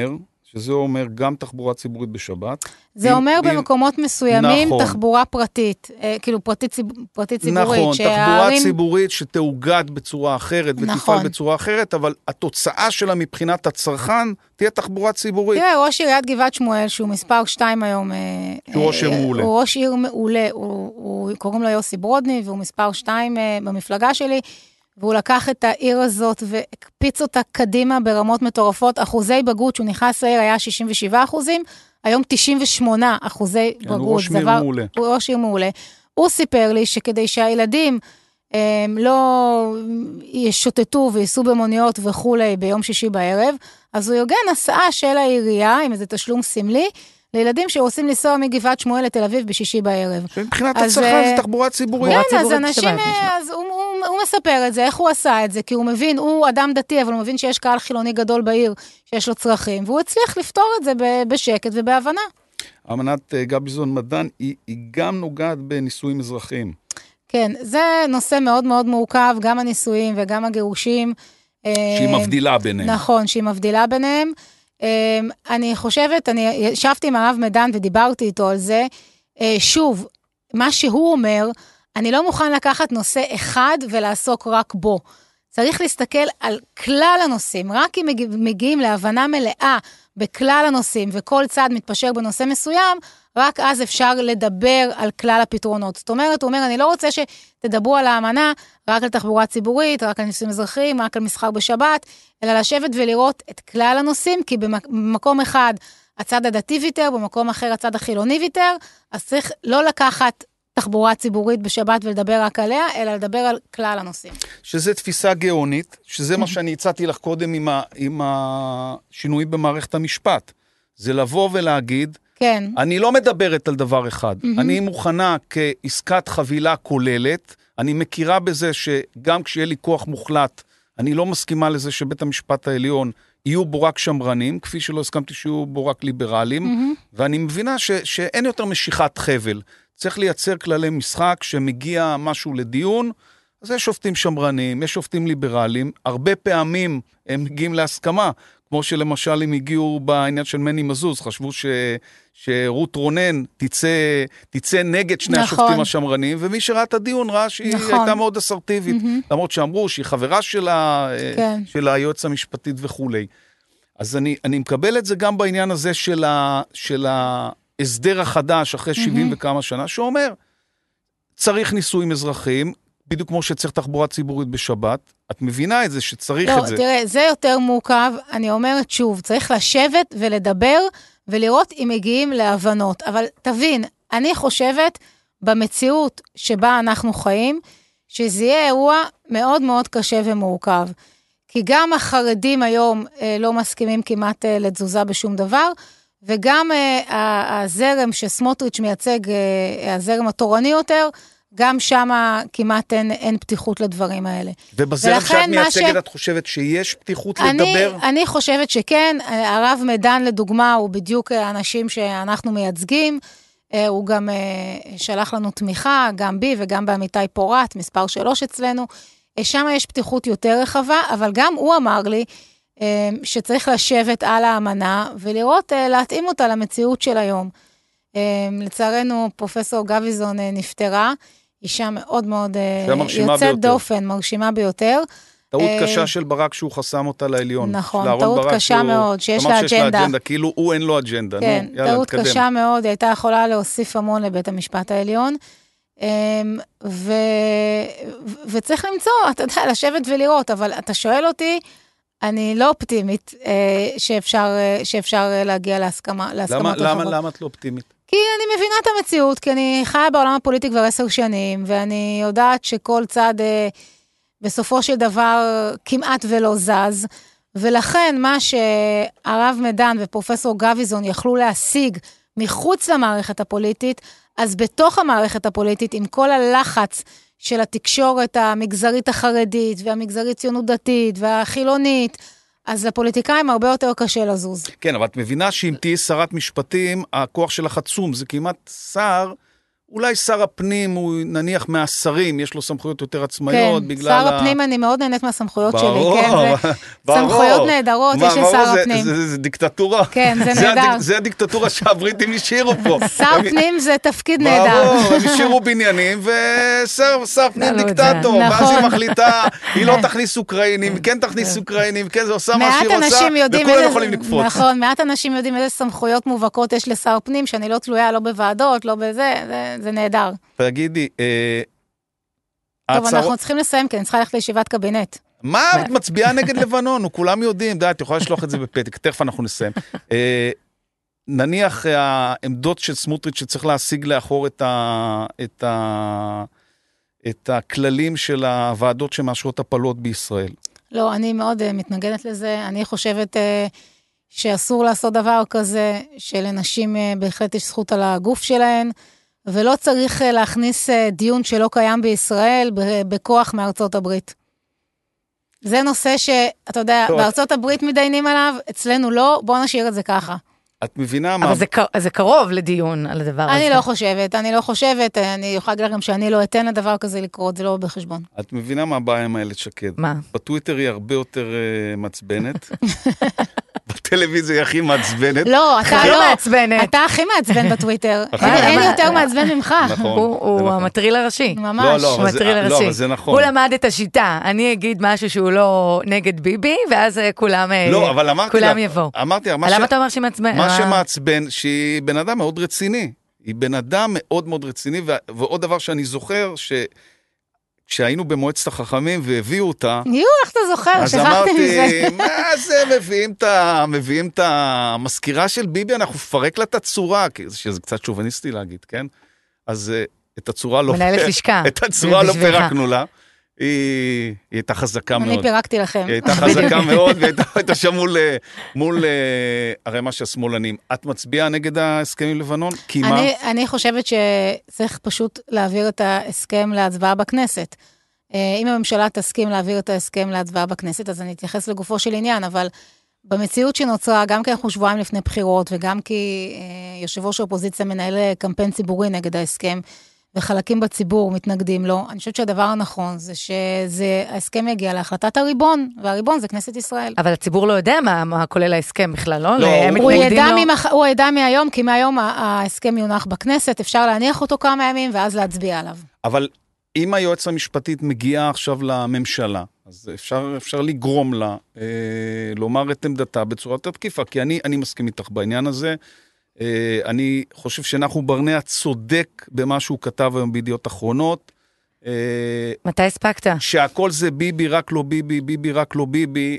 S1: אומר גם תחבורה ציבורית בשבת.
S3: זה אומר במקומות מסוימים תחבורה פרטית, כאילו פרטית ציבורית.
S1: נכון, תחבורה ציבורית שתאוגד בצורה אחרת ותפעל בצורה אחרת, אבל התוצאה שלה מבחינת הצרכן תהיה תחבורה ציבורית.
S3: תראה, ראש עיריית גבעת שמואל, שהוא מספר 2 היום,
S1: שהוא ראש עיר מעולה.
S3: הוא ראש עיר מעולה, קוראים לו יוסי ברודני, והוא מספר 2 במפלגה שלי, והוא לקח את העיר הזאת והקפיץ אותה קדימה ברמות מטורפות. אחוזי בגרות שהוא נכנס לעיר היה 67%, היום 98% בגרות.
S1: הוא ראש עיר מעולה.
S3: הוא ראש עיר מעולה. הוא סיפר לי שכדי שהילדים לא ישוטטו ויסעו במוניות וכולי ביום שישי בערב, אז הוא יוגן הסעה של העירייה עם איזה תשלום סמלי, לילדים שרוצים לנסוע מגבעת שמואל לתל אביב בשישי בערב.
S1: מבחינת הצרכן זה תחבורה ציבורית.
S3: כן, אז אנשים, אז הוא מספר את זה, איך הוא עשה את זה, כי הוא מבין, הוא אדם דתי, אבל הוא מבין שיש קהל חילוני גדול בעיר, שיש לו צרכים, והוא הצליח לפתור את זה בשקט ובהבנה.
S1: אמנת גביזון מדן היא גם נוגעת בנישואים אזרחיים.
S3: כן, זה נושא מאוד מאוד מורכב, גם הנישואים וגם הגירושים.
S1: שהיא מבדילה ביניהם.
S3: נכון, שהיא מבדילה ביניהם. אני חושבת, אני ישבתי עם הרב מדן ודיברתי איתו על זה, שוב, מה שהוא אומר, אני לא מוכן לקחת נושא אחד ולעסוק רק בו. צריך להסתכל על כלל הנושאים, רק אם מגיעים להבנה מלאה בכלל הנושאים, וכל צד מתפשר בנושא מסוים, רק אז אפשר לדבר על כלל הפתרונות. זאת אומרת, הוא אומר, אני לא רוצה שתדברו על האמנה, רק על תחבורה ציבורית, רק על נישואים אזרחיים, רק על מסחר בשבת, אלא לשבת ולראות את כלל הנושאים, כי במקום אחד הצד הדתי ויתר, במקום אחר הצד החילוני ויתר, אז צריך לא לקחת תחבורה ציבורית בשבת ולדבר רק עליה, אלא לדבר על כלל הנושאים.
S1: שזה תפיסה גאונית, שזה מה שאני הצעתי לך קודם עם השינויים במערכת המשפט. זה לבוא ולהגיד,
S3: כן.
S1: אני לא מדברת על דבר אחד, אני מוכנה כעסקת חבילה כוללת, אני מכירה בזה שגם כשיהיה לי כוח מוחלט, אני לא מסכימה לזה שבית המשפט העליון יהיו בו רק שמרנים, כפי שלא הסכמתי שיהיו בו רק ליברלים, ואני מבינה שאין יותר משיכת חבל. צריך לייצר כללי משחק שמגיע משהו לדיון, אז יש שופטים שמרנים, יש שופטים ליברליים, הרבה פעמים הם מגיעים להסכמה, כמו שלמשל הם הגיעו בעניין של מני מזוז, חשבו שרות רונן תצא נגד שני השופטים השמרנים, ומי שראה את הדיון ראה שהיא הייתה מאוד אסרטיבית, למרות שאמרו שהיא חברה של היועץ המשפטית וכו'. אז אני מקבל את זה גם בעניין הזה של ההסדר החדש אחרי 70 וכמה שנה, שאומר, צריך נישואים אזרחיים, בדיוק כמו שצריך תחבורה ציבורית בשבת, את מבינה את זה שצריך את זה.
S3: לא, תראה, זה יותר מורכב, אני אומרת שוב, צריך לשבת ולדבר, ולראות אם מגיעים להבנות, אבל תבין, אני חושבת במציאות שבה אנחנו חיים, שזה יהיה אירוע מאוד מאוד קשה ומורכב, כי גם החרדים היום לא מסכימים כמעט לתזוזה בשום דבר, וגם הזרם שסמוטריץ' מייצג, הזרם התורני יותר, גם שם כמעט אין פתיחות לדברים האלה.
S1: ובזרם שאת מייצגת, את חושבת שיש פתיחות לדבר?
S3: אני חושבת שכן, הרב מדן לדוגמה, הוא בדיוק האנשים שאנחנו מייצגים, הוא גם שלח לנו תמיכה, גם בי וגם בעמיתי פורט, מספר 3 אצלנו, שם יש פתיחות יותר רחבה, אבל גם הוא אמר לי, שצריך לשבת על האמנה, ולראות, להתאים אותה למציאות של היום. לצערנו, פרופסור גביזון נפטרה, אישה מאוד מאוד יוצאת דופן, מרשימה ביותר.
S1: טעות קשה של ברק שהוא חסם אותה לעליון.
S3: נכון, טעות קשה מאוד, שיש לה אג'נדה.
S1: כאילו הוא אין לו אג'נדה.
S3: כן, טעות קשה מאוד, הייתה יכולה להוסיף המון לבית המשפט העליון, וצריך למצוא, אתה יודע, לשבת ולראות, אבל אתה שואל אותי, אני לא אופטימית שאפשר להגיע להסכמות רחבות.
S1: למה את לא אופטימית?
S3: כי אני מבינה את המציאות, כי אני חיה בעולם הפוליטי כבר 10 שנים, ואני יודעת שכל צד בסופו של דבר כמעט ולא זז, ולכן מה שהרב מדן ופרופסור גביזון יכלו להשיג מחוץ למערכת הפוליטית, אז בתוך המערכת הפוליטית, עם כל הלחץ של התקשורת המגזרית החרדית, והמגזרית ציונות דתית, והחילונית, אז לפוליטיקאים הרבה יותר קשה לזוז.
S1: כן, אבל את מבינה שאם תהיה שרת משפטים, הכוח שלך עצום, זה כמעט שר, אולי שר הפנים הוא נניח מהשרים, יש לו סמכויות יותר עצמאיות,
S3: כן,
S1: בגלל
S3: שר הפנים אני מאוד נהנית מהסמכויות שלי,
S1: ברור,
S3: כן, זה סמכויות נהדרות, יש לשר הפנים.
S1: זה דיקטטורה.
S3: כן, זה נהדר.
S1: זה הדיקטטורה שהבריטים השאירו פה.
S3: שר פנים זה תפקיד נהדר.
S1: ברור, הם השאירו בניינים, ושר פנים דיקטטור, ואז היא מחליטה, היא לא תכניס אוקראינים, כן תכניס אוקראינים, כן, זה עושה מה שהיא רוצה, וכולם יכולים לקפוץ.
S3: נכון, מעט אנשים יודעים איזה סמכויות מובהקות יש לשר פנים, שאני לא תלויה לא בוועדות, לא בזה, זה נהדר.
S1: תגידי,
S3: טוב, אנחנו צריכים לסיים, כי אני צריכה ללכת לישיבת קבינט.
S1: מה את מצביעה נגד לבנון? כולם יודעים, די, את יכולה לשלוח את זה בפתק, תכף אנחנו נסיים. נניח העמדות של סמוטריץ' שצריך להשיג לאחור את הכללים של הוועדות שמאשרות הפלות בישראל.
S3: לא, אני מאוד מתנגדת לזה, אני חושבת שאסור לעשות דבר כזה, שלנשים בהחלט יש זכות על הגוף שלהן, ולא צריך להכניס דיון שלא קיים בישראל בכוח מארצות הברית. זה נושא שאתה יודע, בארצות הברית מדיינים עליו, אצלנו לא, בוא נשאיר את זה ככה.
S1: את מבינה מה?
S2: אבל זה קרוב לדיון על הדבר הזה.
S3: אני לא חושבת, אני יכולה להגיד לכם שאני לא אתן לדבר כזה לקרות, זה לא בחשבון.
S1: את מבינה מה הבעיה עם איילת שקד?
S2: מה?
S1: בטוויטר היא הרבה יותר מעצבנת. בטלוויזיה היא הכי מעצבנת.
S3: לא, אתה לא. אתה הכי מעצבן בטוויטר. אין לי יותר מעצבן ממך.
S2: הוא המטריל הראשי.
S3: ממש.
S2: הוא המטריל הראשי. הוא למד את השיטה. אני אגיד משהו שהוא לא נגד ביבי, ואז כולם יבואו.
S1: אמרתי,
S2: למה אתה אומר שהיא מעצבן?
S1: מה שמעצבן, שהיא בן אדם מאוד רציני. היא בן אדם מאוד מאוד רציני, ועוד דבר שאני זוכר, כשהיינו במועצת החכמים והביאו אותה,
S3: איך אתה זוכר?
S1: אז אמרתי, מה זה, מביאים את המזכירה של ביבי, אנחנו נפרק לה את הצורה, שזה קצת שוביניסטי להגיד, כן? אז את הצורה לא...
S2: מנהלת לשכה.
S1: את הצורה לא פירקנו לה. היא הייתה חזקה מאוד.
S3: אני פירקתי לכם.
S1: היא הייתה חזקה מאוד, והייתה שם מול הרמה של השמאלנים. את מצביעה נגד ההסכם עם לבנון? כי מה?
S3: אני חושבת שצריך פשוט להעביר את ההסכם להצבעה בכנסת. אם הממשלה תסכים להעביר את ההסכם להצבעה בכנסת, אז אני אתייחס לגופו של עניין, אבל במציאות שנוצרה, גם כי אנחנו שבועיים לפני בחירות, וגם כי יושב ראש האופוזיציה מנהל קמפיין ציבורי נגד ההסכם, וחלקים בציבור מתנגדים לו, אני חושבת שהדבר הנכון זה שההסכם יגיע להחלטת הריבון, והריבון זה כנסת ישראל.
S2: אבל הציבור לא יודע מה כולל ההסכם בכלל, לא?
S3: הוא ידע מהיום, כי מהיום ההסכם יונח בכנסת, אפשר להניח אותו כמה ימים, ואז להצביע עליו.
S1: אבל אם היועץ המשפטית מגיעה עכשיו לממשלה, אז אפשר לגרום לה, לומר את עמדתה בצורה יותר תקיפה, כי אני מסכים איתך בעניין הזה, אני חושב שנחום ברנע צודק במה שהוא כתב היום בידיעות אחרונות.
S2: מתי הספקת?
S1: שהכל זה ביבי, רק לא ביבי, ביבי, רק לא ביבי,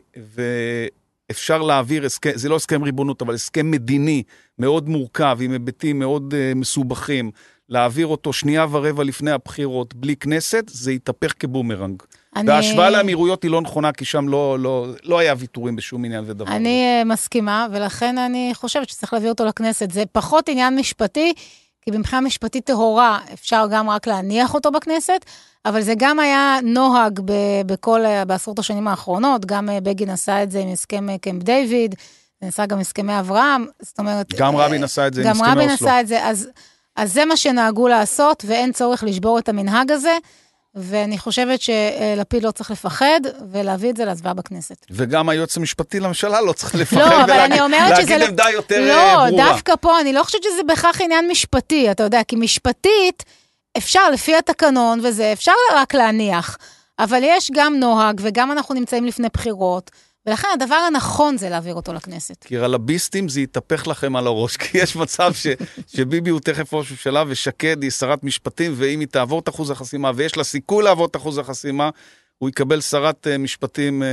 S1: ואפשר להעביר הסכם, זה לא הסכם ריבונות, אבל הסכם מדיני מאוד מורכב, עם היבטים מאוד מסובכים, להעביר אותו שנייה ורבע לפני הבחירות בלי כנסת, זה יתהפך כבומרנג. וההשוואה לאמירויות היא לא נכונה, כי שם לא היה ויתורים בשום עניין ודבר.
S3: אני מסכימה, ולכן אני חושבת שצריך להביא אותו לכנסת. זה פחות עניין משפטי, כי במבחינה משפטית טהורה אפשר גם רק להניח אותו בכנסת, אבל זה גם היה נוהג בעשרות השנים האחרונות, גם בגין עשה את זה עם הסכם קמפ דיוויד, נעשה גם הסכמי אברהם, זאת אומרת...
S1: גם רבין עשה את זה עם הסכמי אוסלו.
S3: גם רבין עשה את זה, אז זה מה שנהגו לעשות, ואין צורך לשבור את המנהג הזה, ואני חושבת שלפיד לא צריך לפחד, ולהביא את זה להצבעה בכנסת.
S1: וגם היועץ המשפטי לממשלה לא צריך לפחד,
S3: לא, אבל אני אומרת שזה...
S1: להגיד עמדה יותר
S3: ברורה.
S1: לא,
S3: דווקא פה, אני לא חושבת שזה בכך עניין משפטי, אתה יודע, כי משפטית, אפשר לפי התקנון וזה, אפשר רק להניח, אבל יש גם נוהג, וגם אנחנו נמצאים לפני בחירות, ולכן הדבר הנכון זה להעביר אותו לכנסת.
S1: כי רלביסטים זה יתהפך לכם על הראש, כי יש מצב שביבי הוא תכף ראש ממשלה, ושקד היא שרת משפטים, ואם היא תעבור את אחוז החסימה, ויש לה סיכוי לעבור את אחוז החסימה, הוא יקבל שרת משפטים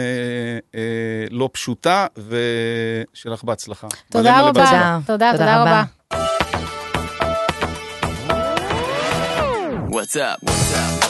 S1: לא פשוטה, ושלך בהצלחה.
S3: תודה רבה. תודה רבה.
S4: What's up?